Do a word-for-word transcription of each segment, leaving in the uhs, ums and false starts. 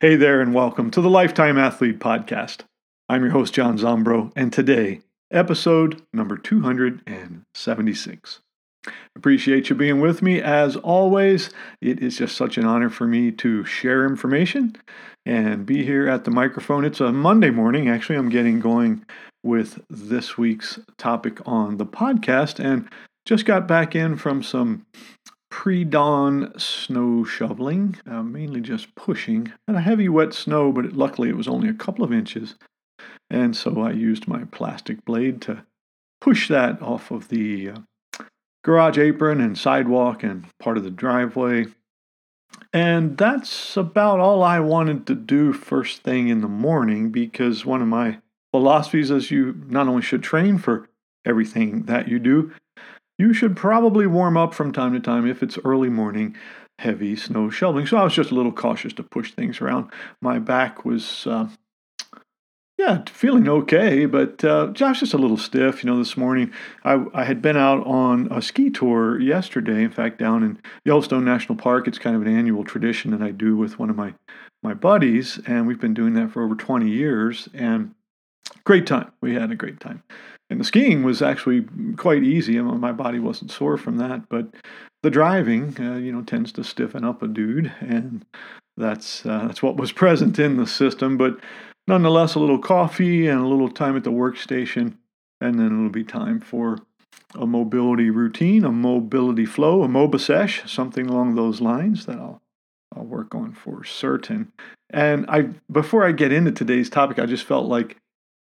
Hey there, and welcome to the Lifetime Athlete Podcast. I'm your host, John Zombro, and today, episode number two hundred seventy-six. Appreciate you being with me. As always, it is just such an honor for me to share information and be here at the microphone. It's a Monday morning. Actually, I'm getting going with this week's topic on the podcast, and just got back in from some pre-dawn snow shoveling, uh, mainly just pushing. Had a heavy wet snow, but it, luckily it was only a couple of inches. And so I used my plastic blade to push that off of the uh, garage apron and sidewalk and part of the driveway. And that's about all I wanted to do first thing in the morning, because one of my philosophies is you not only should train for everything that you do, you should probably warm up from time to time if it's early morning, heavy snow shoveling. So I was just a little cautious to push things around. My back was, uh, yeah, feeling okay, but uh, just just a little stiff. You know, this morning I, I had been out on a ski tour yesterday, in fact, down in Yellowstone National Park. It's kind of an annual tradition that I do with one of my, my buddies, and we've been doing that for over twenty years, and great time. We had a great time. And the skiing was actually quite easy. I mean, my body wasn't sore from that, but the driving, uh, you know, tends to stiffen up a dude, and that's uh, that's what was present in the system. But nonetheless, a little coffee and a little time at the workstation, and then it'll be time for a mobility routine, a mobility flow, a MobiSesh, something along those lines that I'll I'll work on for certain. And I before I get into today's topic, I just felt like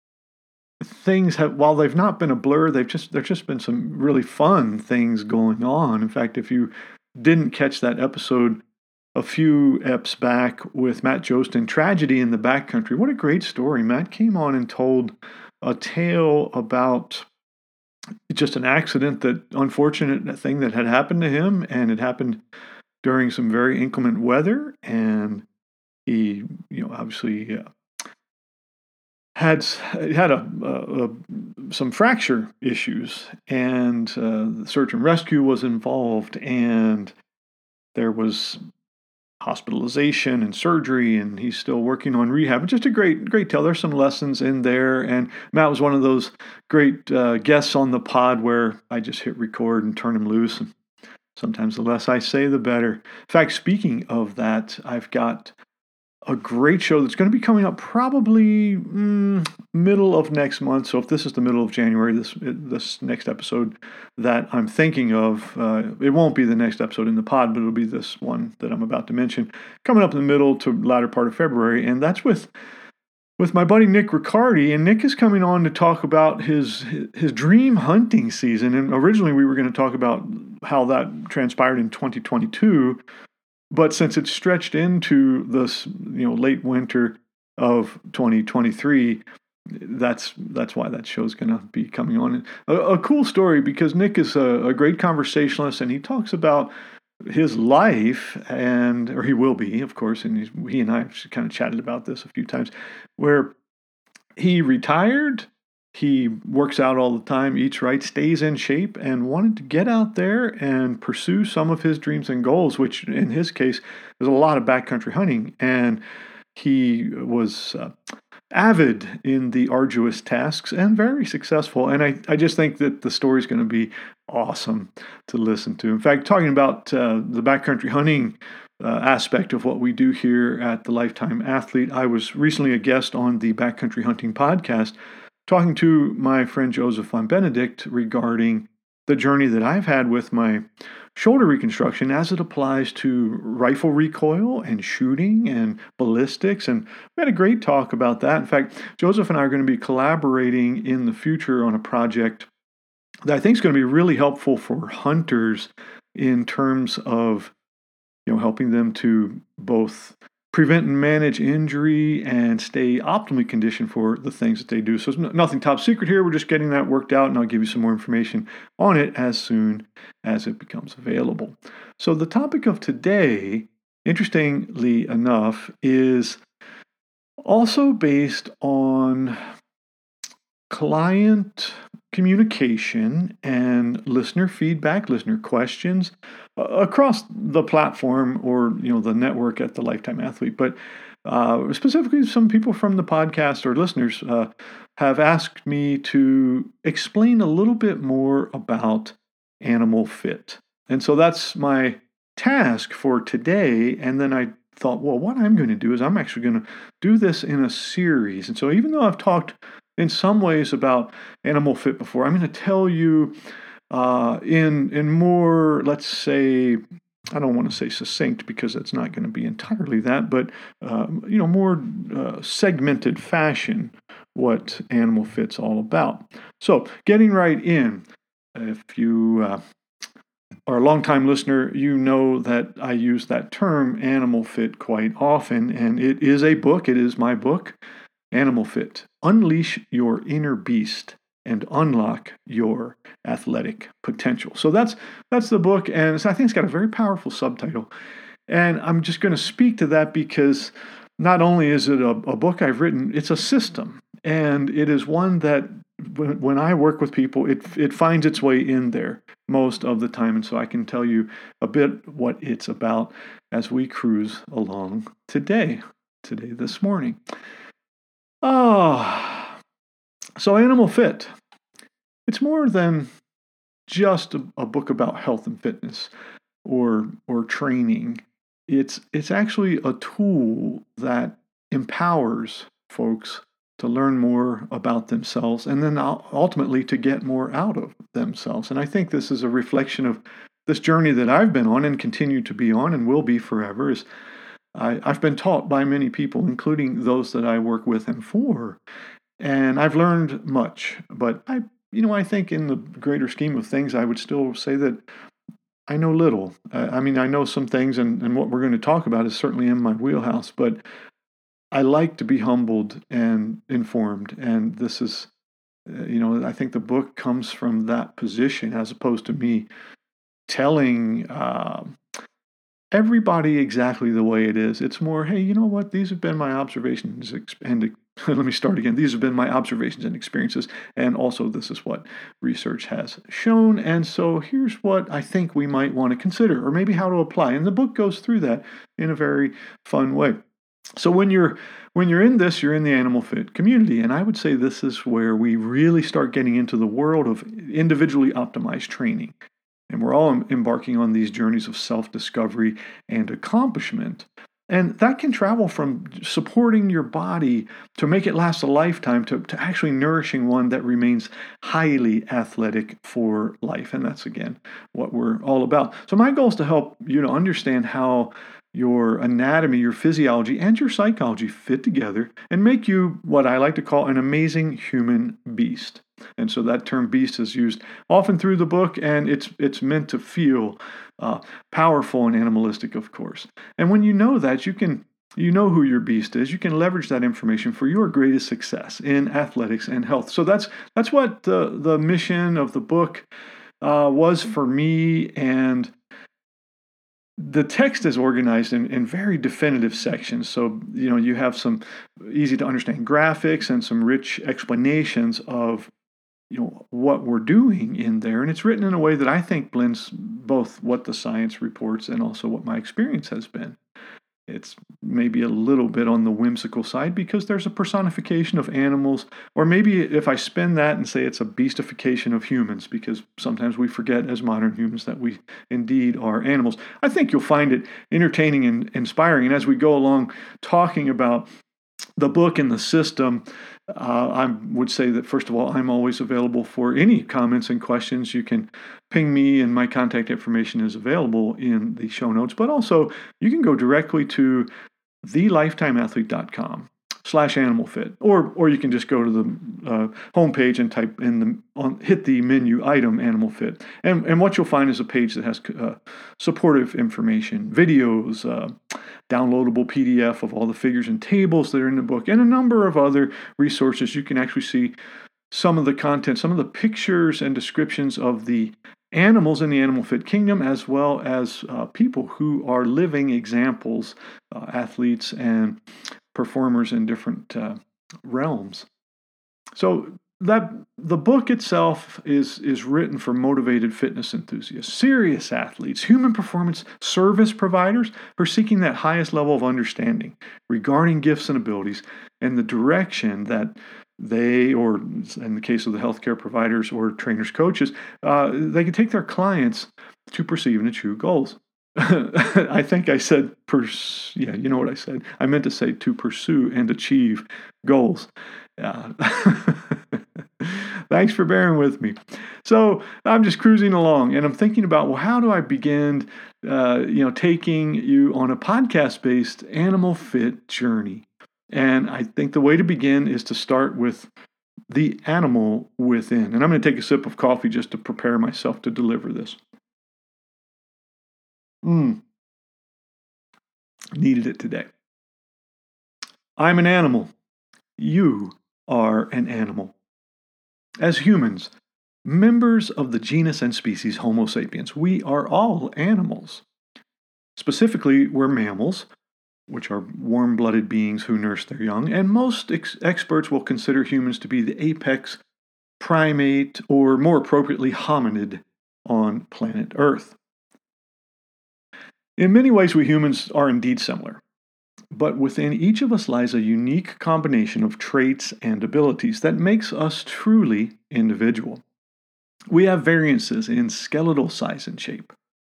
things have, while they've not been a blur, they've just there's just been some really fun things going on. In fact, if you didn't catch that episode a few eps back with Matt Jostin, Tragedy in the Backcountry, what a great story. Matt came on and told a tale about just an accident, that unfortunate thing that had happened to him, and it happened during some very inclement weather, and he, you know, obviously uh, had had a, a, a some fracture issues, and uh, the search and rescue was involved, and there was hospitalization and surgery, and he's still working on rehab. Just a great great tale. There's some lessons in there, and Matt was one of those great uh, guests on the pod where I just hit record and turn him loose, and sometimes the less I say, the better. In fact, speaking of that, I've got a great show that's going to be coming up probably mm, middle of next month. So if this is the middle of January, this this next episode that I'm thinking of, uh, it won't be the next episode in the pod, but it'll be this one that I'm about to mention, coming up in the middle to latter part of February, and that's with with my buddy Nick Riccardi. And Nick is coming on to talk about his his dream hunting season. And originally we were going to talk about how that transpired in twenty twenty-two. But since it's stretched into this, you know, late winter of twenty twenty-three, that's that's why that show's going to be coming on. A, a cool story, because Nick is a, a great conversationalist, and he talks about his life, and or he will be, of course, and he's, he and I have kind of chatted about this a few times, where he retired. He works out all the time, eats right, stays in shape, and wanted to get out there and pursue some of his dreams and goals, which in his case is a lot of backcountry hunting. And he was uh, avid in the arduous tasks and very successful. And I, I just think that the story is going to be awesome to listen to. In fact, talking about uh, the backcountry hunting uh, aspect of what we do here at the Lifetime Athlete, I was recently a guest on the Backcountry Hunting Podcast, talking to my friend Joseph Von Benedict regarding the journey that I've had with my shoulder reconstruction as it applies to rifle recoil and shooting and ballistics. And we had a great talk about that. In fact, Joseph and I are going to be collaborating in the future on a project that I think is going to be really helpful for hunters in terms of, you know, helping them to both prevent and manage injury and stay optimally conditioned for the things that they do. So it's nothing top secret here. We're just getting that worked out, and I'll give you some more information on it as soon as it becomes available. So the topic of today, interestingly enough, is also based on client communication and listener feedback, listener questions uh, across the platform, or, you know, the network at the Lifetime Athlete. But uh, specifically some people from the podcast or listeners uh, have asked me to explain a little bit more about Animal Fit. And so that's my task for today. And then I thought, well, what I'm going to do is I'm actually going to do this in a series. And so even though I've talked in some ways about Animal Fit before, I'm going to tell you uh, in in more, let's say, I don't want to say succinct because it's not going to be entirely that, but uh, you know, more uh, segmented fashion what Animal Fit's all about. So getting right in, if you uh, are a longtime listener, you know that I use that term Animal Fit quite often, and it is a book. It is my book, Animal Fit: Unleash Your Inner Beast and Unlock Your Athletic Potential. So that's that's the book, and I think it's got a very powerful subtitle. And I'm just going to speak to that because not only is it a, a book I've written, it's a system, and it is one that when, when I work with people, it it finds its way in there most of the time. And so I can tell you a bit what it's about as we cruise along today, today this morning. Oh, so Animal Fit. It's more than just a, a book about health and fitness or or training. It's it's actually a tool that empowers folks to learn more about themselves and then ultimately to get more out of themselves. And I think this is a reflection of this journey that I've been on and continue to be on and will be forever. Is I, I've been taught by many people, including those that I work with and for, and I've learned much. But I, you know, I think in the greater scheme of things, I would still say that I know little. Uh, I mean, I know some things, and, and what we're going to talk about is certainly in my wheelhouse, but I like to be humbled and informed. And this is, uh, you know, I think the book comes from that position as opposed to me telling uh, everybody exactly the way it is. It's more, hey, you know what? These have been my observations and let me start again. These have been my observations and experiences, and also this is what research has shown. And so here's what I think we might want to consider, or maybe how to apply. And the book goes through that in a very fun way. So when you're when you're in this, you're in the Animal Fit community, and I would say this is where we really start getting into the world of individually optimized training. And we're all embarking on these journeys of self-discovery and accomplishment. And that can travel from supporting your body to make it last a lifetime to, to actually nourishing one that remains highly athletic for life. And that's, again, what we're all about. So my goal is to help you to understand how your anatomy, your physiology, and your psychology fit together and make you what I like to call an amazing human beast. And so that term beast is used often through the book, and it's it's meant to feel uh, powerful and animalistic, of course. And when you know that, you can you know who your beast is. You can leverage that information for your greatest success in athletics and health. So that's that's what the the mission of the book uh, was for me. And the text is organized in, in very definitive sections. So, you know, you have some easy to understand graphics and some rich explanations of, you know, what we're doing in there. And it's written in a way that I think blends both what the science reports and also what my experience has been. It's maybe a little bit on the whimsical side because there's a personification of animals, or maybe if I spin that and say it's a beastification of humans, because sometimes we forget as modern humans that we indeed are animals. I think you'll find it entertaining and inspiring. And as we go along talking about the book and the system, uh, I would say that, first of all, I'm always available for any comments and questions. You can ping me, and my contact information is available in the show notes. But also, you can go directly to the lifetime athlete dot com slash animal fit, or or you can just go to the uh, homepage and type in the on, hit the menu item Animal Fit, and and what you'll find is a page that has uh, supportive information, videos, uh, downloadable P D F of all the figures and tables that are in the book, and a number of other resources. You can actually see some of the content, some of the pictures and descriptions of the animals in the Animal Fit kingdom, as well as uh, people who are living examples, uh, athletes and performers in different uh, realms. So that the book itself is is written for motivated fitness enthusiasts, serious athletes, human performance service providers who are seeking that highest level of understanding regarding gifts and abilities and the direction that they, or in the case of the healthcare providers or trainers, coaches, uh, they can take their clients to perceive and achieve goals. I think I said, pers- yeah, you know what I said. I meant to say to pursue and achieve goals. Uh, thanks for bearing with me. So I'm just cruising along, and I'm thinking about, well, how do I begin, uh, you know, taking you on a podcast-based animal fit journey? And I think the way to begin is to start with the animal within. And I'm going to take a sip of coffee just to prepare myself to deliver this. Mm. Needed it today. I'm an animal. You are an animal. As humans, members of the genus and species Homo sapiens, we are all animals. Specifically, we're mammals, which are warm-blooded beings who nurse their young, and most ex- experts will consider humans to be the apex primate, or more appropriately, hominid on planet Earth. In many ways, we humans are indeed similar, but within each of us lies a unique combination of traits and abilities that makes us truly individual. We have variances in skeletal size and shape,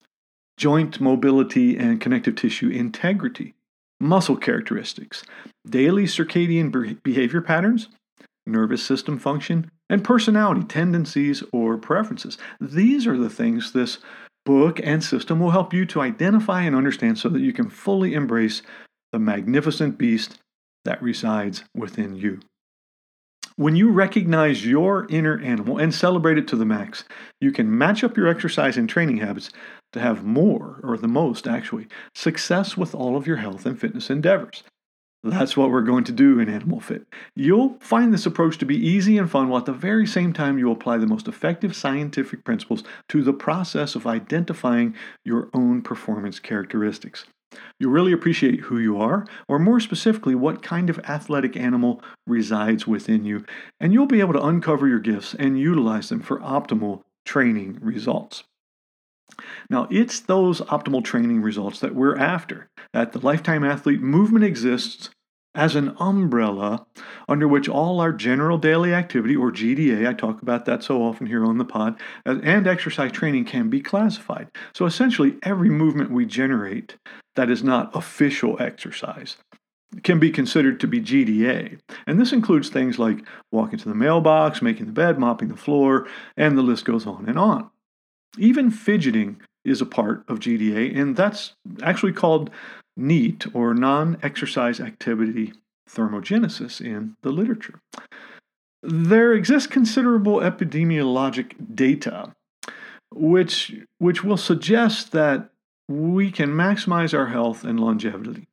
joint mobility and connective tissue integrity, muscle characteristics, daily circadian behavior patterns, nervous system function, and personality tendencies or preferences. These are the things this book and system will help you to identify and understand so that you can fully embrace the magnificent beast that resides within you. When you recognize your inner animal and celebrate it to the max, you can match up your exercise and training habits to have more, or the most actually, success with all of your health and fitness endeavors. That's what we're going to do in Animal Fit. You'll find this approach to be easy and fun, while at the very same time you apply the most effective scientific principles to the process of identifying your own performance characteristics. You'll really appreciate who you are, or more specifically, what kind of athletic animal resides within you, and you'll be able to uncover your gifts and utilize them for optimal training results. Now, it's those optimal training results that we're after. At the Lifetime Athlete, movement exists as an umbrella under which all our general daily activity, or G D A, I talk about that so often here on the pod, and exercise training can be classified. So essentially, every movement we generate that is not official exercise can be considered to be G D A. And this includes things like walking to the mailbox, making the bed, mopping the floor, and the list goes on and on. Even fidgeting is a part of G D A, and that's actually called NEAT, or non-exercise activity thermogenesis, in the literature. There exists considerable epidemiologic data which, which will suggest that we can maximize our health and longevity.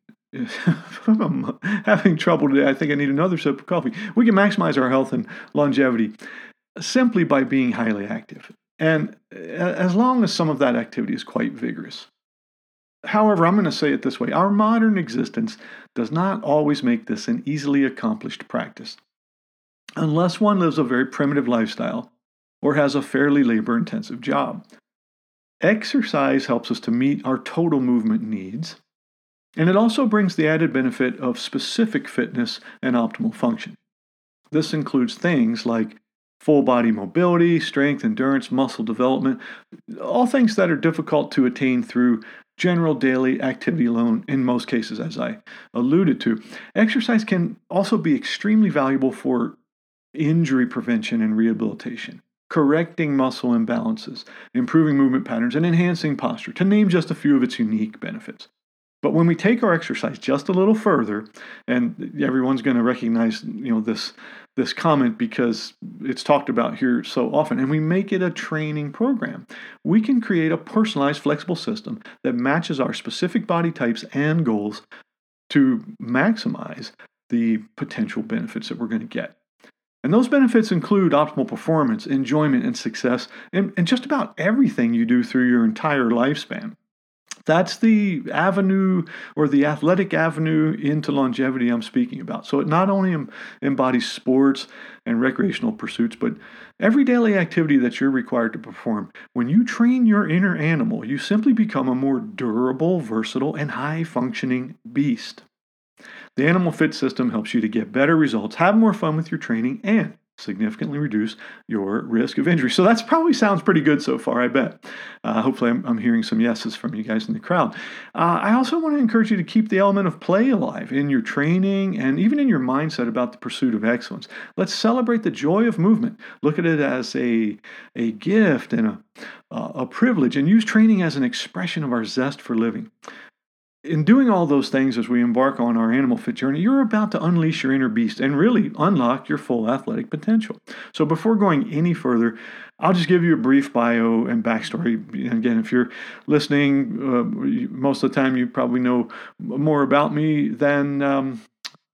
I'm having trouble today. I think I need another sip of coffee. We can maximize our health and longevity simply by being highly active, and as long as some of that activity is quite vigorous. However, I'm going to say it this way. Our modern existence does not always make this an easily accomplished practice, unless one lives a very primitive lifestyle or has a fairly labor-intensive job. Exercise helps us to meet our total movement needs, and it also brings the added benefit of specific fitness and optimal function. This includes things like full body mobility, strength, endurance, muscle development, all things that are difficult to attain through general daily activity alone in most cases, as I alluded to. Exercise can also be extremely valuable for injury prevention and rehabilitation, correcting muscle imbalances, improving movement patterns, and enhancing posture, to name just a few of its unique benefits. But when we take our exercise just a little further, and everyone's going to recognize, you know, this this comment because it's talked about here so often, and we make it a training program, we can create a personalized, flexible system that matches our specific body types and goals to maximize the potential benefits that we're going to get. And those benefits include optimal performance, enjoyment, and success, and, and just about everything you do through your entire lifespan. That's the avenue or the athletic avenue into longevity I'm speaking about. So it not only em- embodies sports and recreational pursuits, but every daily activity that you're required to perform. When you train your inner animal, you simply become a more durable, versatile, and high-functioning beast. The Animal Fit system helps you to get better results, have more fun with your training, and significantly reduce your risk of injury. So that probably sounds pretty good so far, I bet. Uh, hopefully I'm, I'm hearing some yeses from you guys in the crowd. Uh, I also want to encourage you to keep the element of play alive in your training and even in your mindset about the pursuit of excellence. Let's celebrate the joy of movement. Look at it as a, a gift and a, uh, a privilege, and use training as an expression of our zest for living. In doing all those things as we embark on our Animal Fit journey, you're about to unleash your inner beast and really unlock your full athletic potential. So before going any further, I'll just give you a brief bio and backstory. And again, if you're listening, uh, most of the time you probably know more about me than... Um,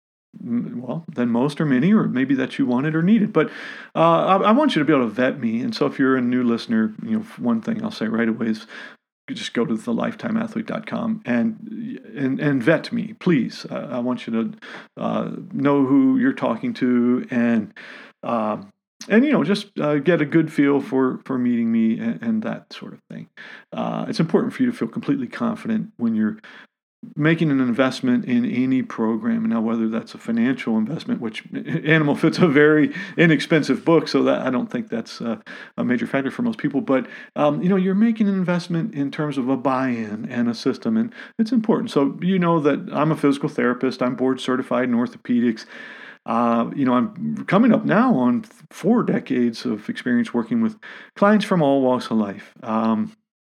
well, than most or many, or maybe that you wanted or needed. But uh, I, I want you to be able to vet me. And so if you're a new listener, you know, one thing I'll say right away is you just go to the lifetime athlete dot com and and and vet me, please. Uh, I want you to uh, know who you're talking to, and uh, and you know just uh, get a good feel for for meeting me and, and that sort of thing. Uh, it's important for you to feel completely confident when you're making an investment in any program. Now, whether that's a financial investment, which Animal Fit's a very inexpensive book, so that I don't think that's a, a major factor for most people. But um, you know, you're making an investment in terms of a buy-in and a system, and it's important. So you know that I'm a physical therapist. I'm board certified in orthopedics. Uh, you know, I'm coming up now on four decades of experience working with clients from all walks of life. Um,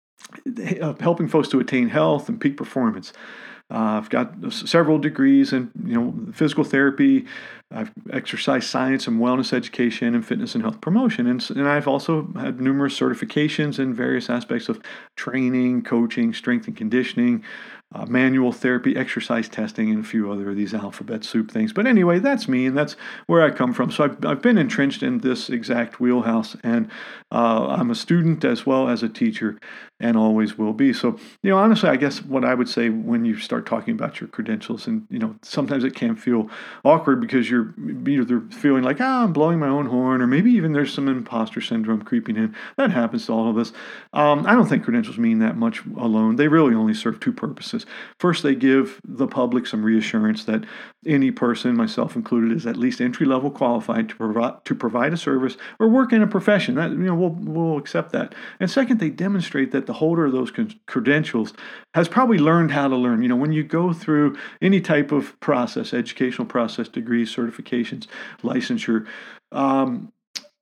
helping folks to attain health and peak performance. Uh, I've got several degrees in, you know, physical therapy. I've exercise science and wellness education and fitness and health promotion. And, and I've also had numerous certifications in various aspects of training, coaching, strength and conditioning, uh, manual therapy, exercise testing, and a few other of these alphabet soup things. But anyway, that's me, and that's where I come from. So I've, I've been entrenched in this exact wheelhouse, and uh, I'm a student as well as a teacher, and always will be. So, you know, honestly, I guess what I would say when you start talking about your credentials, and, you know, sometimes it can feel awkward because you're either feeling like, ah, I'm blowing my own horn, or maybe even there's some imposter syndrome creeping in. That happens to all of us. Um, I don't think credentials mean that much alone. They really only serve two purposes. First, they give the public some reassurance that any person, myself included, is at least entry-level qualified to provide to provide a service or work in a profession. That, you know, we'll we'll accept that. And second, they demonstrate that the holder of those credentials has probably learned how to learn. You know, when you go through any type of process, educational process, degrees, certifications, licensure, um,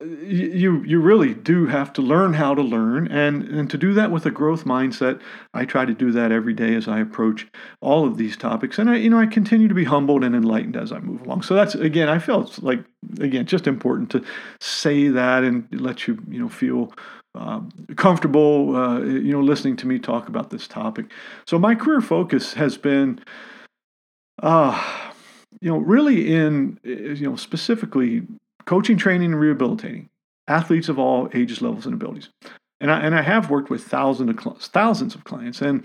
you you really do have to learn how to learn, and, and to do that with a growth mindset. I try to do that every day as I approach all of these topics, and I you know I continue to be humbled and enlightened as I move along. So that's, again, I felt like, again, just important to say that and let you you know feel uh, comfortable uh, you know listening to me talk about this topic. So my career focus has been uh you know really in you know specifically coaching, training, and rehabilitating athletes of all ages, levels, and abilities. And I, and I have worked with thousands of, thousands of clients, and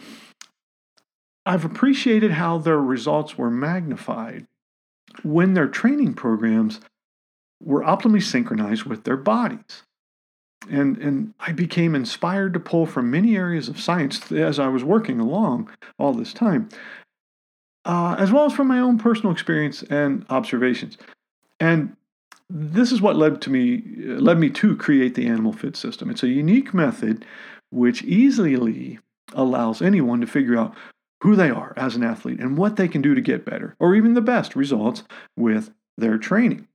I've appreciated how their results were magnified when their training programs were optimally synchronized with their bodies. And, and I became inspired to pull from many areas of science as I was working along all this time, uh, as well as from my own personal experience and observations. And this is what led to me led me to create the Animal Fit system. It's a unique method which easily allows anyone to figure out who they are as an athlete and what they can do to get better, or even the best results with their training.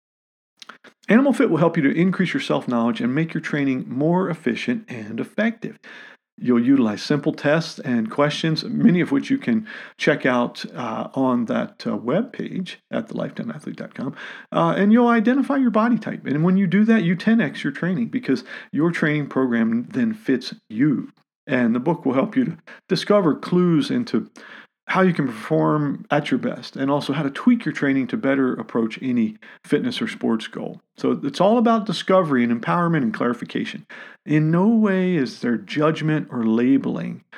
Animal Fit will help you to increase your self-knowledge and make your training more efficient and effective. You'll utilize simple tests and questions, many of which you can check out uh, on that uh, web page at the lifetime athlete dot com, uh, and you'll identify your body type. And when you do that, you ten x your training because your training program then fits you. And the book will help you to discover clues into how you can perform at your best, and also how to tweak your training to better approach any fitness or sports goal. So it's all about discovery and empowerment and clarification. In no way is there judgment or labeling.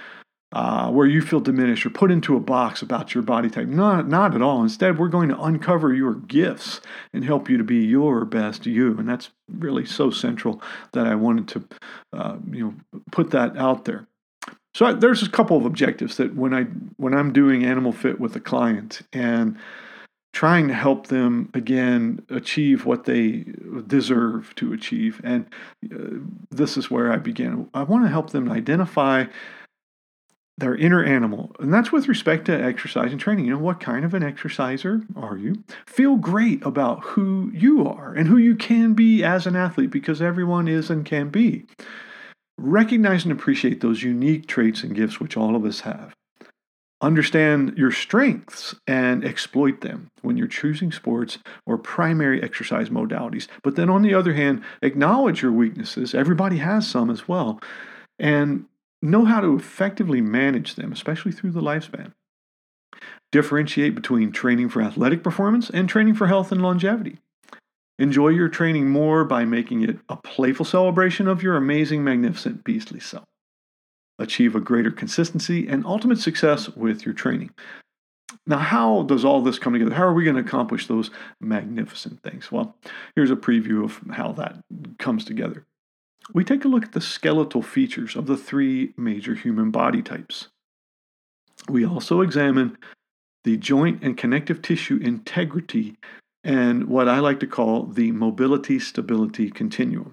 uh, where you feel diminished or put into a box about your body type. Not, not at all. Instead, we're going to uncover your gifts and help you to be your best you. And that's really so central that I wanted to, uh, you know, put that out there. So I, there's a couple of objectives that when I when I'm doing Animal Fit with a client and trying to help them again achieve what they deserve to achieve, and uh, this is where I begin. I want to help them identify their inner animal, and that's with respect to exercise and training. You know, what kind of an exerciser are you? Feel great about who you are and who you can be as an athlete, because everyone is and can be. Recognize and appreciate those unique traits and gifts which all of us have. Understand your strengths and exploit them when you're choosing sports or primary exercise modalities. But then on the other hand, acknowledge your weaknesses. Everybody has some as well. And know how to effectively manage them, especially through the lifespan. Differentiate between training for athletic performance and training for health and longevity. Enjoy your training more by making it a playful celebration of your amazing, magnificent, beastly self. Achieve a greater consistency and ultimate success with your training. Now, how does all this come together? How are we going to accomplish those magnificent things? Well, here's a preview of how that comes together. We take a look at the skeletal features of the three major human body types. We also examine the joint and connective tissue integrity and what I like to call the mobility-stability continuum.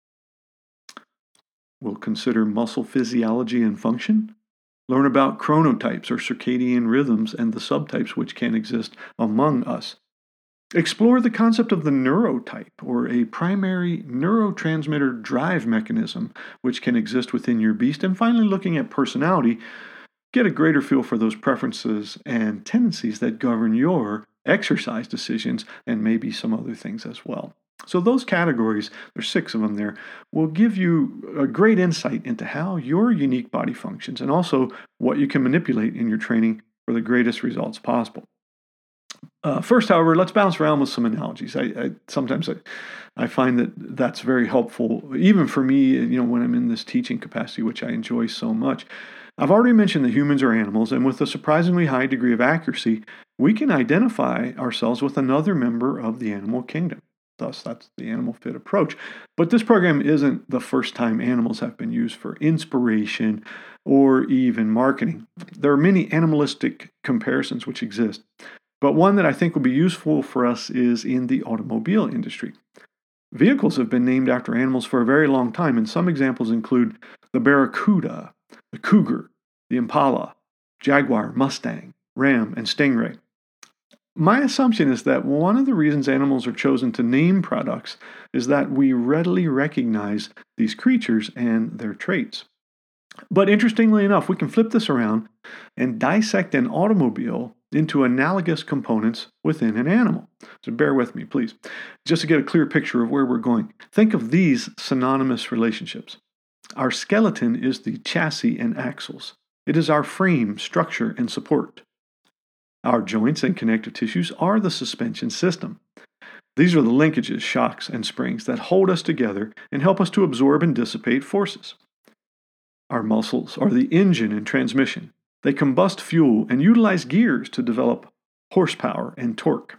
We'll consider muscle physiology and function, learn about chronotypes or circadian rhythms and the subtypes which can exist among us. Explore the concept of the neurotype, or a primary neurotransmitter drive mechanism which can exist within your beast. And finally, looking at personality, get a greater feel for those preferences and tendencies that govern your exercise decisions, and maybe some other things as well. So those categories, there's six of them there, will give you a great insight into how your unique body functions and also what you can manipulate in your training for the greatest results possible. Uh, first, however, let's bounce around with some analogies. I, I sometimes I, I find that that's very helpful, even for me, you know, when I'm in this teaching capacity, which I enjoy so much. I've already mentioned that humans are animals, and with a surprisingly high degree of accuracy, we can identify ourselves with another member of the animal kingdom. Thus, that's the Animal Fit approach. But this program isn't the first time animals have been used for inspiration or even marketing. There are many animalistic comparisons which exist, but one that I think will be useful for us is in the automobile industry. Vehicles have been named after animals for a very long time, and some examples include the Barracuda, the Cougar, the Impala, Jaguar, Mustang, Ram, and Stingray. My assumption is that one of the reasons animals are chosen to name products is that we readily recognize these creatures and their traits. But interestingly enough, we can flip this around and dissect an automobile into analogous components within an animal. So bear with me, please, just to get a clear picture of where we're going. Think of these synonymous relationships. Our skeleton is the chassis and axles. It is our frame, structure, and support. Our joints and connective tissues are the suspension system. These are the linkages, shocks, and springs that hold us together and help us to absorb and dissipate forces. Our muscles are the engine and transmission. They combust fuel and utilize gears to develop horsepower and torque.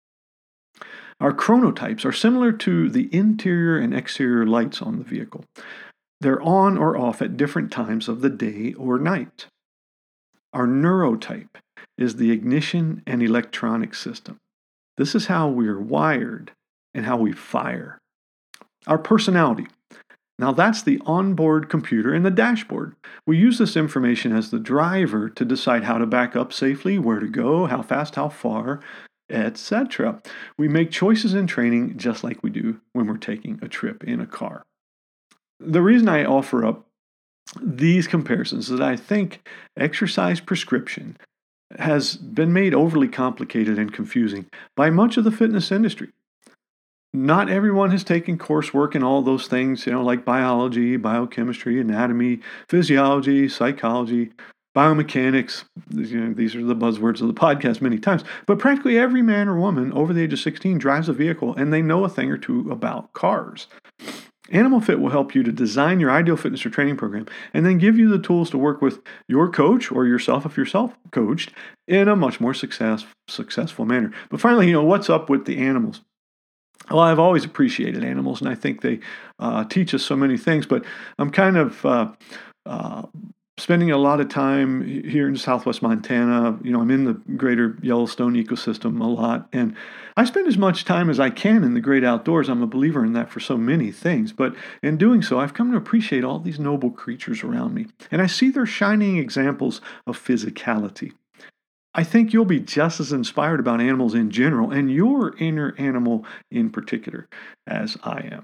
Our chronotypes are similar to the interior and exterior lights on the vehicle. They're on or off at different times of the day or night. Our neurotype is the ignition and electronic system. This is how we are wired and how we fire. Our personality. Now that's the onboard computer and the dashboard. We use this information as the driver to decide how to back up safely, where to go, how fast, how far, et cetera. We make choices in training just like we do when we're taking a trip in a car. The reason I offer up these comparisons is that I think exercise prescription has been made overly complicated and confusing by much of the fitness industry. Not everyone has taken coursework in all those things, you know, like biology, biochemistry, anatomy, physiology, psychology, biomechanics. You know, these are the buzzwords of the podcast many times. But practically every man or woman over the age of sixteen drives a vehicle, and they know a thing or two about cars. Animal Fit will help you to design your ideal fitness or training program and then give you the tools to work with your coach or yourself if you're self-coached in a much more success, successful manner. But finally, you know, what's up with the animals? Well, I've always appreciated animals, and I think they uh, teach us so many things, but I'm kind of uh, uh, spending a lot of time here in Southwest Montana. You know, I'm in the greater Yellowstone ecosystem a lot, and I spend as much time as I can in the great outdoors. I'm a believer in that for so many things, but in doing so, I've come to appreciate all these noble creatures around me, and I see their shining examples of physicality. I think you'll be just as inspired about animals in general and your inner animal in particular as I am.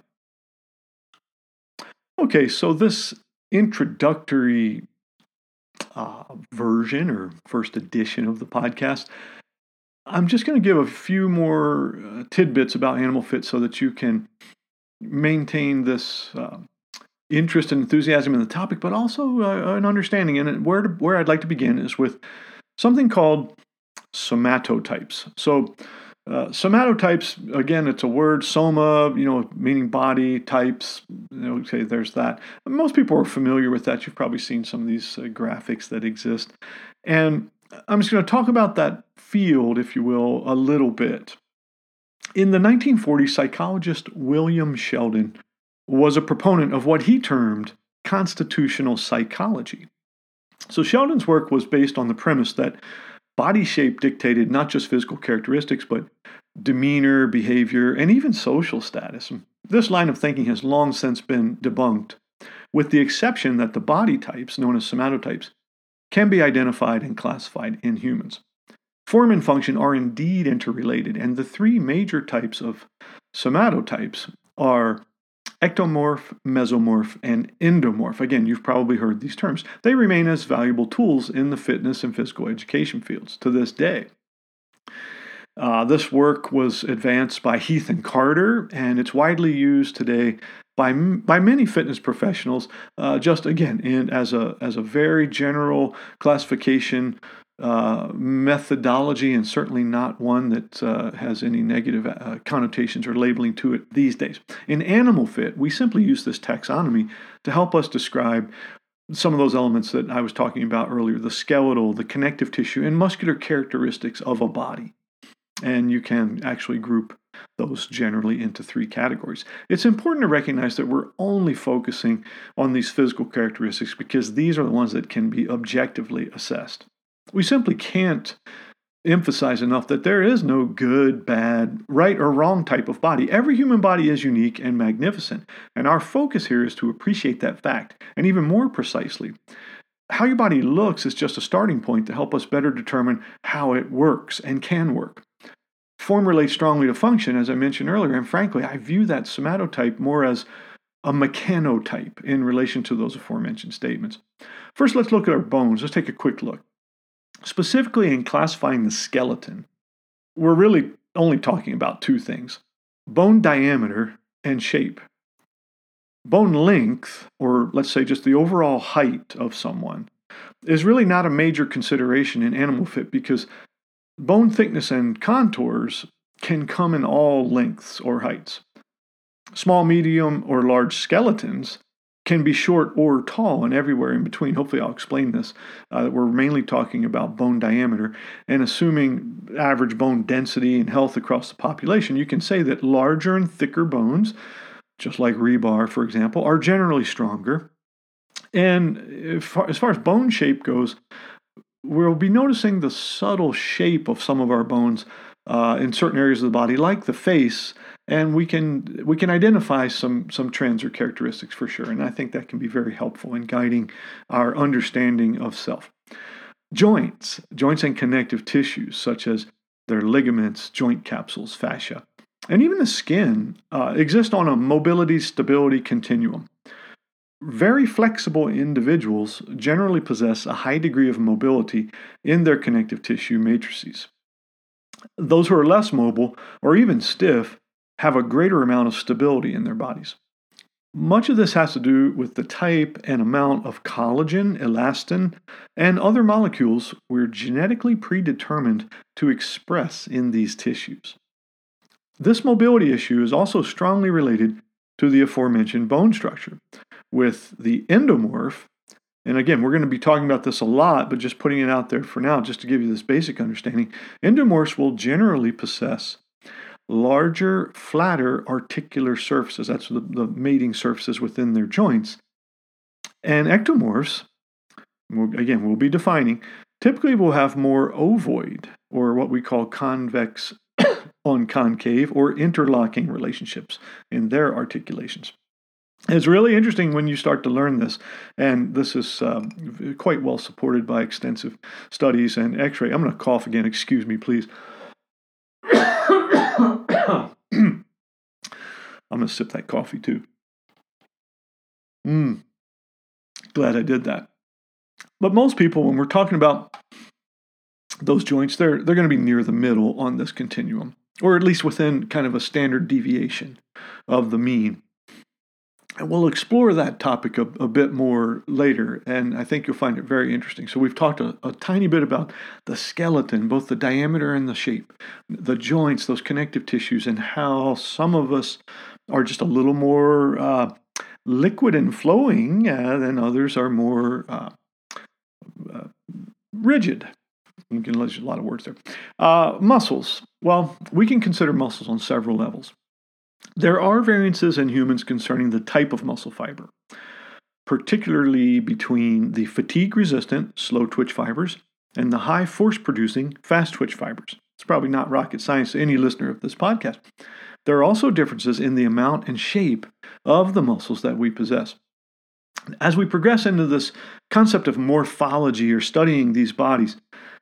Okay, so this introductory uh, version or first edition of the podcast, I'm just going to give a few more uh, tidbits about Animal Fit so that you can maintain this uh, interest and enthusiasm in the topic, but also uh, an understanding. And where to, where I'd like to begin is with something called somatotypes. So uh, somatotypes, again, it's a word, soma, you know, meaning body, types, you know, okay, there's that. Most people are familiar with that. You've probably seen some of these uh, graphics that exist. And I'm just going to talk about that field, if you will, a little bit. In the nineteen forties, psychologist William Sheldon was a proponent of what he termed constitutional psychology. So Sheldon's work was based on the premise that body shape dictated not just physical characteristics, but demeanor, behavior, and even social status. This line of thinking has long since been debunked, with the exception that the body types, known as somatotypes, can be identified and classified in humans. Form and function are indeed interrelated, and the three major types of somatotypes are ectomorph, mesomorph, and endomorph. Again, you've probably heard these terms. They remain as valuable tools in the fitness and physical education fields to this day. Uh, this work was advanced by Heath and Carter, and it's widely used today by by many fitness professionals. Uh, just again, in as a as a very general classification uh, methodology, and certainly not one that uh, has any negative uh, connotations or labeling to it these days. In Animal Fit, we simply use this taxonomy to help us describe some of those elements that I was talking about earlier: the skeletal, the connective tissue, and muscular characteristics of a body. And you can actually group those generally into three categories. It's important to recognize that we're only focusing on these physical characteristics because these are the ones that can be objectively assessed. We simply can't emphasize enough that there is no good, bad, right, or wrong type of body. Every human body is unique and magnificent, and our focus here is to appreciate that fact. And even more precisely, how your body looks is just a starting point to help us better determine how it works and can work. Form relates strongly to function, as I mentioned earlier, and frankly, I view that somatotype more as a mechanotype in relation to those aforementioned statements. First, let's look at our bones. Let's take a quick look. Specifically in classifying the skeleton, we're really only talking about two things: bone diameter and shape. Bone length, or let's say just the overall height of someone, is really not a major consideration in Animal Fit because bone thickness and contours can come in all lengths or heights. Small, medium, or large skeletons can be short or tall and everywhere in between. Hopefully I'll explain this. Uh, we're mainly talking about bone diameter, and assuming average bone density and health across the population, you can say that larger and thicker bones, just like rebar, for example, are generally stronger. And as far, as far as bone shape goes, we'll be noticing the subtle shape of some of our bones uh, in certain areas of the body, like the face, and we can we can identify some some trends or characteristics for sure. And I think that can be very helpful in guiding our understanding of self. Joints, joints and connective tissues, such as their ligaments, joint capsules, fascia, and even the skin, uh, exist on a mobility stability continuum. Very flexible individuals generally possess a high degree of mobility in their connective tissue matrices. Those who are less mobile or even stiff have a greater amount of stability in their bodies. Much of this has to do with the type and amount of collagen, elastin, and other molecules we're genetically predetermined to express in these tissues. This mobility issue is also strongly related to the aforementioned bone structure. With the endomorph, and again, we're going to be talking about this a lot, but just putting it out there for now, just to give you this basic understanding, endomorphs will generally possess larger, flatter articular surfaces. That's the, the mating surfaces within their joints. And ectomorphs, again, we'll be defining, typically will have more ovoid, or what we call convex on concave, or interlocking relationships in their articulations. It's really interesting when you start to learn this, and this is um, quite well supported by extensive studies and x-ray. I'm going to cough again, excuse me, please. I'm going to sip that coffee too. Mm, glad I did that. But most people, when we're talking about those joints, they're, they're going to be near the middle on this continuum, or at least within kind of a standard deviation of the mean. And we'll explore that topic a, a bit more later, and I think you'll find it very interesting. So we've talked a, a tiny bit about the skeleton, both the diameter and the shape, the joints, those connective tissues, and how some of us are just a little more uh, liquid and flowing, uh, and others are more uh, uh, rigid. You can use a lot of words there. Uh, muscles. Well, we can consider muscles on several levels. There are variances in humans concerning the type of muscle fiber, particularly between the fatigue-resistant, slow-twitch fibers and the high force-producing, fast-twitch fibers. It's probably not rocket science to any listener of this podcast. There are also differences in the amount and shape of the muscles that we possess. As we progress into this concept of morphology or studying these bodies,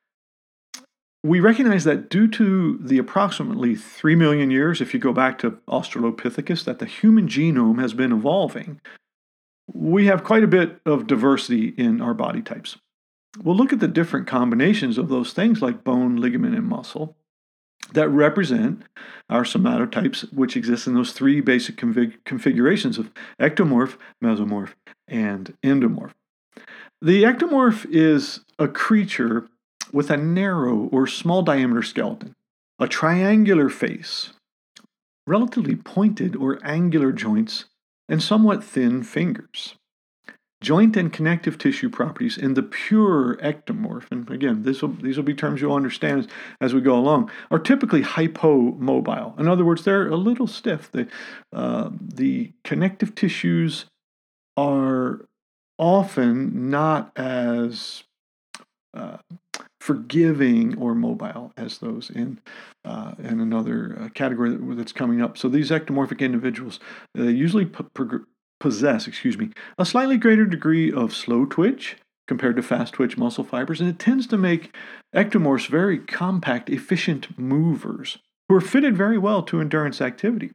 we recognize that due to the approximately three million years, if you go back to Australopithecus, that the human genome has been evolving, we have quite a bit of diversity in our body types. We'll look at the different combinations of those things like bone, ligament, and muscle that represent our somatotypes, which exist in those three basic config- configurations of ectomorph, mesomorph, and endomorph. The ectomorph is a creature with a narrow or small diameter skeleton, a triangular face, relatively pointed or angular joints, and somewhat thin fingers. Joint and connective tissue properties in the pure ectomorph, and again, this will, these will be terms you'll understand as, as we go along, are typically hypomobile. In other words, they're a little stiff. The, uh, the connective tissues are often not as uh, forgiving or mobile as those in uh, in another uh, category that, that's coming up. So these ectomorphic individuals, they usually p- p- possess, excuse me, a slightly greater degree of slow twitch compared to fast twitch muscle fibers, and it tends to make ectomorphs very compact, efficient movers who are fitted very well to endurance activity.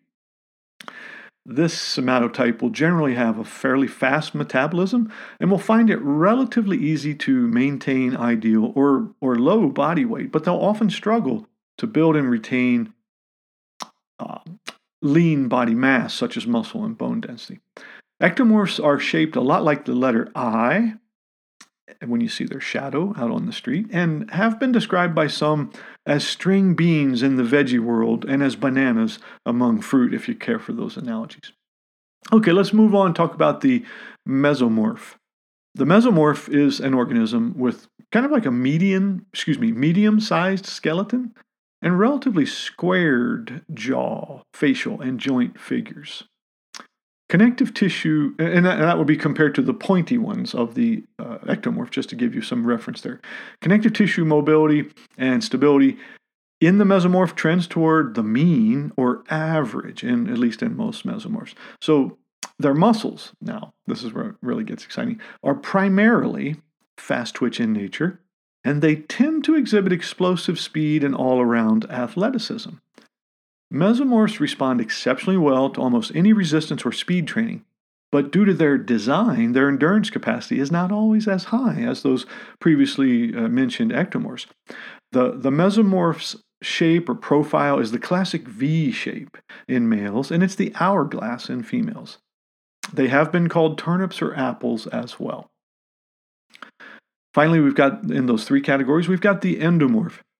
This somatotype will generally have a fairly fast metabolism and will find it relatively easy to maintain ideal or, or low body weight, but they'll often struggle to build and retain uh, lean body mass, such as muscle and bone density. Ectomorphs are shaped a lot like the letter I, when you see their shadow out on the street, and have been described by some as string beans in the veggie world and as bananas among fruit, if you care for those analogies. Okay, let's move on and talk about the mesomorph. The mesomorph is an organism with kind of like a median, excuse me, medium-sized skeleton and relatively squared jaw, facial, and joint figures. Connective tissue, and that, and that would be compared to the pointy ones of the uh, ectomorph, just to give you some reference there. Connective tissue mobility and stability in the mesomorph trends toward the mean or average, in, at least in most mesomorphs. So their muscles, now, this is where it really gets exciting, are primarily fast twitch in nature, and they tend to exhibit explosive speed and all-around athleticism. Mesomorphs respond exceptionally well to almost any resistance or speed training, but due to their design, their endurance capacity is not always as high as those previously uh, mentioned ectomorphs. The, the mesomorph's shape or profile is the classic V shape in males, and it's the hourglass in females. They have been called turnips or apples as well. Finally, we've got, in those three categories, we've got the endomorph.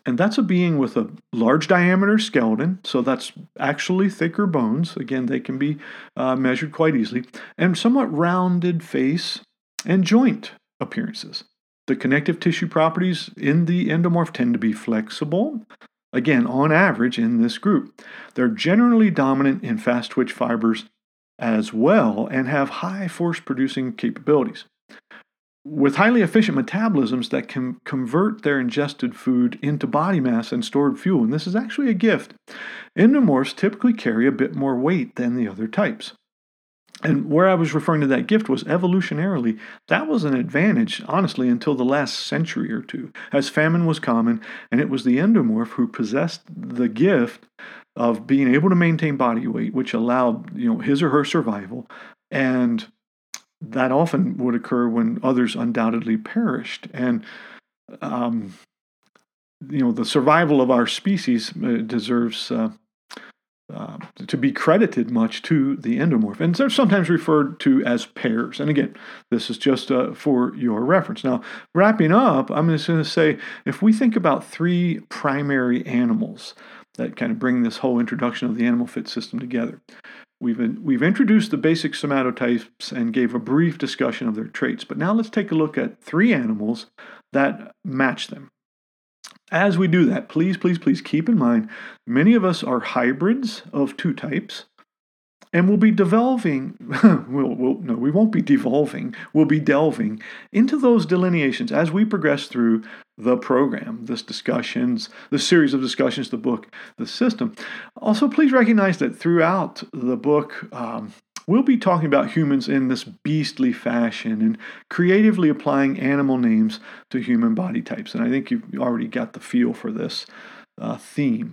And that's a being with a large diameter skeleton, so that's actually thicker bones. Again, they can be uh, measured quite easily, and somewhat rounded face and joint appearances. The connective tissue properties in the endomorph tend to be flexible, again, on average in this group. They're generally dominant in fast twitch fibers as well and have high force-producing capabilities, with highly efficient metabolisms that can convert their ingested food into body mass and stored fuel. And this is actually a gift. Endomorphs typically carry a bit more weight than the other types. And where I was referring to that gift was evolutionarily, that was an advantage, honestly, until the last century or two, as famine was common, and it was the endomorph who possessed the gift of being able to maintain body weight, which allowed, you know, his or her survival. And that often would occur when others undoubtedly perished. And, um, you know, the survival of our species uh, deserves uh, uh, to be credited much to the endomorph. And they're sometimes referred to as pairs. And again, this is just uh, for your reference. Now, wrapping up, I'm just going to say, if we think about three primary animals that kind of bring this whole introduction of the Animal Fit system together, We've, we've introduced the basic somatotypes and gave a brief discussion of their traits. But now let's take a look at three animals that match them. As we do that, please, please, please keep in mind, many of us are hybrids of two types, and we'll be devolving, we'll, we'll, no, we won't be devolving, we'll be delving into those delineations as we progress through the program, this discussions, the series of discussions, the book, the system. Also, please recognize that throughout the book, um, we'll be talking about humans in this beastly fashion and creatively applying animal names to human body types. And I think you've already got the feel for this uh, theme.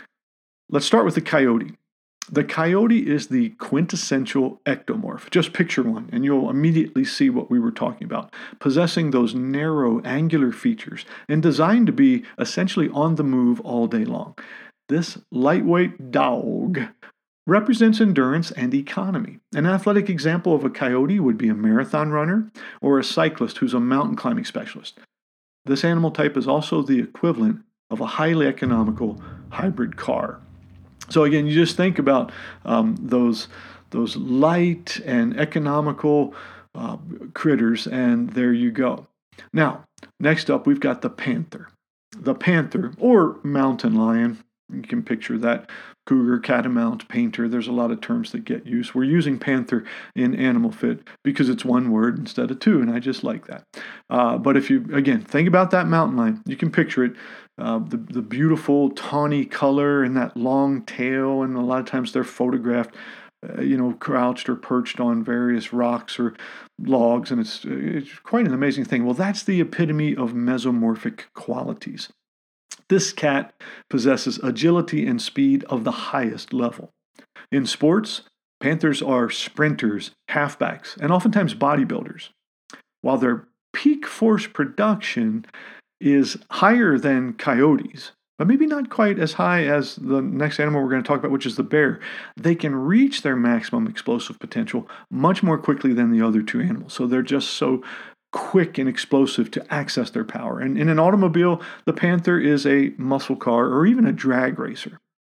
Let's start with the coyote. The coyote is the quintessential ectomorph. Just picture one, and you'll immediately see what we were talking about. Possessing those narrow, angular features and designed to be essentially on the move all day long. This lightweight dog represents endurance and economy. An athletic example of a coyote would be a marathon runner or a cyclist who's a mountain climbing specialist. This animal type is also the equivalent of a highly economical hybrid car. So again, you just think about um, those those light and economical uh, critters, and there you go. Now, next up, we've got the panther. The panther, or mountain lion, you can picture that. Cougar, catamount, painter, there's a lot of terms that get used. We're using panther in Animal Fit because it's one word instead of two, and I just like that. Uh, but if you, again, think about that mountain lion, you can picture it. Uh, the, the beautiful tawny color and that long tail, and a lot of times they're photographed, uh, you know, crouched or perched on various rocks or logs, and it's, it's quite an amazing thing. Well, that's the epitome of mesomorphic qualities. This cat possesses agility and speed of the highest level. In sports, panthers are sprinters, halfbacks, and oftentimes bodybuilders. While their peak force production is higher than coyotes, but maybe not quite as high as the next animal we're going to talk about, which is the bear, they can reach their maximum explosive potential much more quickly than the other two animals. So they're just so quick and explosive to access their power. And in an automobile, the panther is a muscle car or even a drag racer.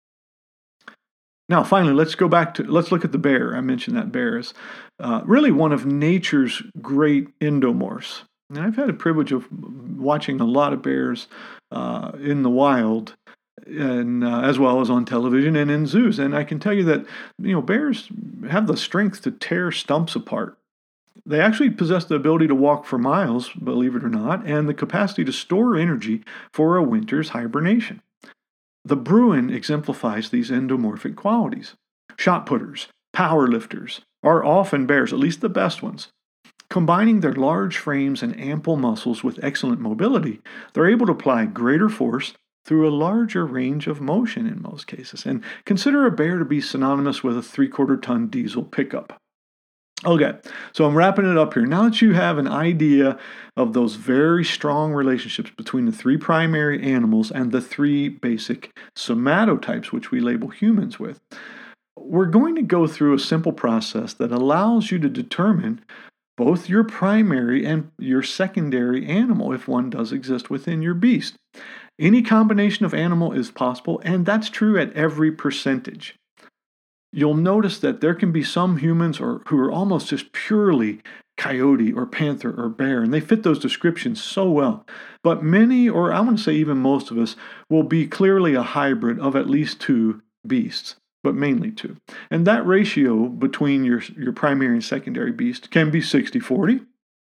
Now, finally, let's go back to, let's look at the bear. I mentioned that bear is uh, really one of nature's great endomorphs. And I've had the privilege of watching a lot of bears uh, in the wild, and uh, as well as on television and in zoos. And I can tell you that, you know, bears have the strength to tear stumps apart. They actually possess the ability to walk for miles, believe it or not, and the capacity to store energy for a winter's hibernation. The Bruin exemplifies these endomorphic qualities. Shot putters, power lifters are often bears, at least the best ones. Combining their large frames and ample muscles with excellent mobility, they're able to apply greater force through a larger range of motion in most cases. And consider a bear to be synonymous with a three-quarter ton diesel pickup. Okay, so I'm wrapping it up here. Now that you have an idea of those very strong relationships between the three primary animals and the three basic somatotypes, which we label humans with, we're going to go through a simple process that allows you to determine both your primary and your secondary animal, if one does exist within your beast. Any combination of animal is possible, and that's true at every percentage. You'll notice that there can be some humans or who are almost just purely coyote or panther or bear, and they fit those descriptions so well. But many, or I want to say even most of us, will be clearly a hybrid of at least two beasts, but mainly two. And that ratio between your, your primary and secondary beast can be sixty forty.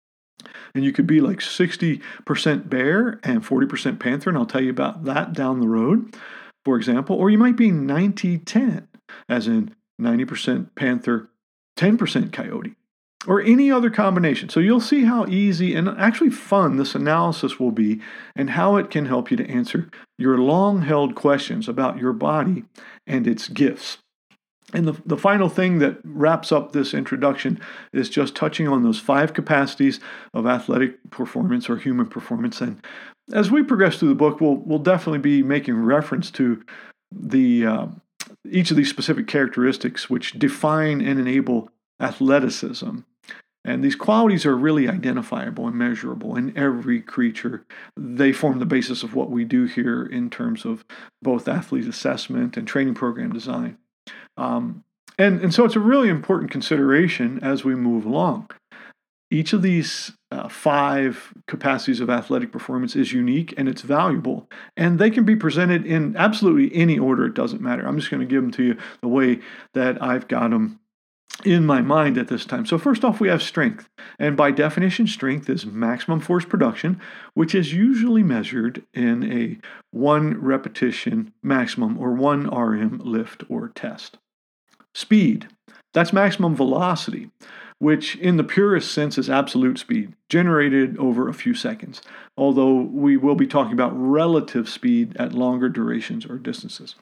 And you could be like sixty percent bear and forty percent panther, and I'll tell you about that down the road, for example. Or you might be ninety ten, as in ninety percent panther, ten percent coyote, or any other combination. So you'll see how easy and actually fun this analysis will be and how it can help you to answer your long-held questions about your body and its gifts. And the, the final thing that wraps up this introduction is just touching on those five capacities of athletic performance or human performance. And as we progress through the book, we'll, we'll definitely be making reference to the uh, each of these specific characteristics which define and enable athleticism. And these qualities are really identifiable and measurable in every creature. They form the basis of what we do here in terms of both athlete assessment and training program design. Um, and, and so it's a really important consideration as we move along. Each of these uh, five capacities of athletic performance is unique and it's valuable, and they can be presented in absolutely any order. It doesn't matter. I'm just going to give them to you the way that I've got them in my mind at this time. So first off, we have strength. And by definition, strength is maximum force production, which is usually measured in a one repetition maximum or one R M lift or test. Speed, that's maximum velocity, which in the purest sense is absolute speed, generated over a few seconds, although we will be talking about relative speed at longer durations or distances.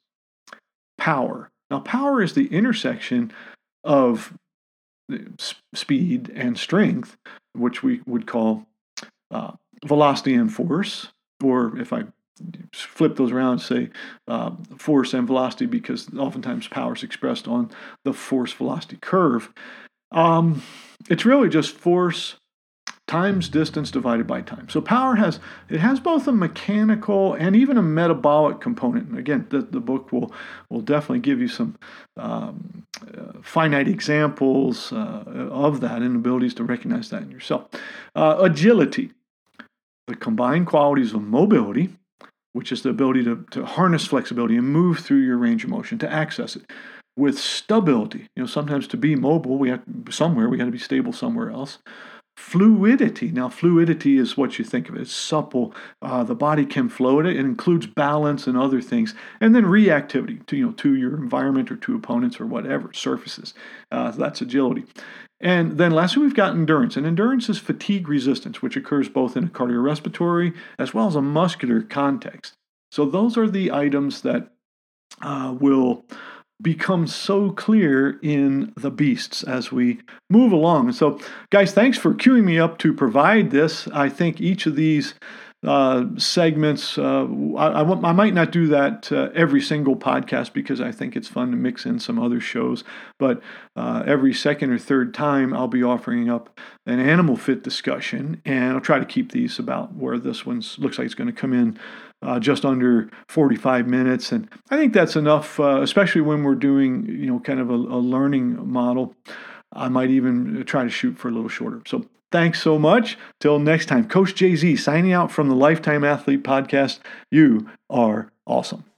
Power. Now, power is the intersection of speed and strength, which we would call uh, velocity and force, or if I flip those around, say uh, force and velocity, because oftentimes power is expressed on the force-velocity curve. Um, it's really just force times distance divided by time. So power has, it has both a mechanical and even a metabolic component. And again, the, the book will, will definitely give you some um, uh, finite examples uh, of that and abilities to recognize that in yourself. Uh, agility, the combined qualities of mobility, which is the ability to, to harness flexibility and move through your range of motion, to access it, with stability. You know, sometimes to be mobile, we have somewhere, we got to be stable somewhere else. Fluidity. Now, fluidity is what you think of it. It's supple. Uh, the body can flow. It It includes balance and other things. And then reactivity to, you know, to your environment or to opponents or whatever, surfaces. Uh, that's agility. And then lastly, we've got endurance. And endurance is fatigue resistance, which occurs both in a cardiorespiratory as well as a muscular context. So those are the items that uh, will become so clear in the beasts as we move along. And so, guys, thanks for queuing me up to provide this. I think each of these uh, segments, uh, I, I, I might not do that uh, every single podcast because I think it's fun to mix in some other shows, but uh, every second or third time I'll be offering up an animal fit discussion, and I'll try to keep these about where this one looks like it's going to come in Uh, just under forty-five minutes. And I think that's enough, uh, especially when we're doing, you know, kind of a, a learning model. I might even try to shoot for a little shorter. So thanks so much. Till next time, Coach Jay Z signing out from the Lifetime Athlete Podcast. You are awesome.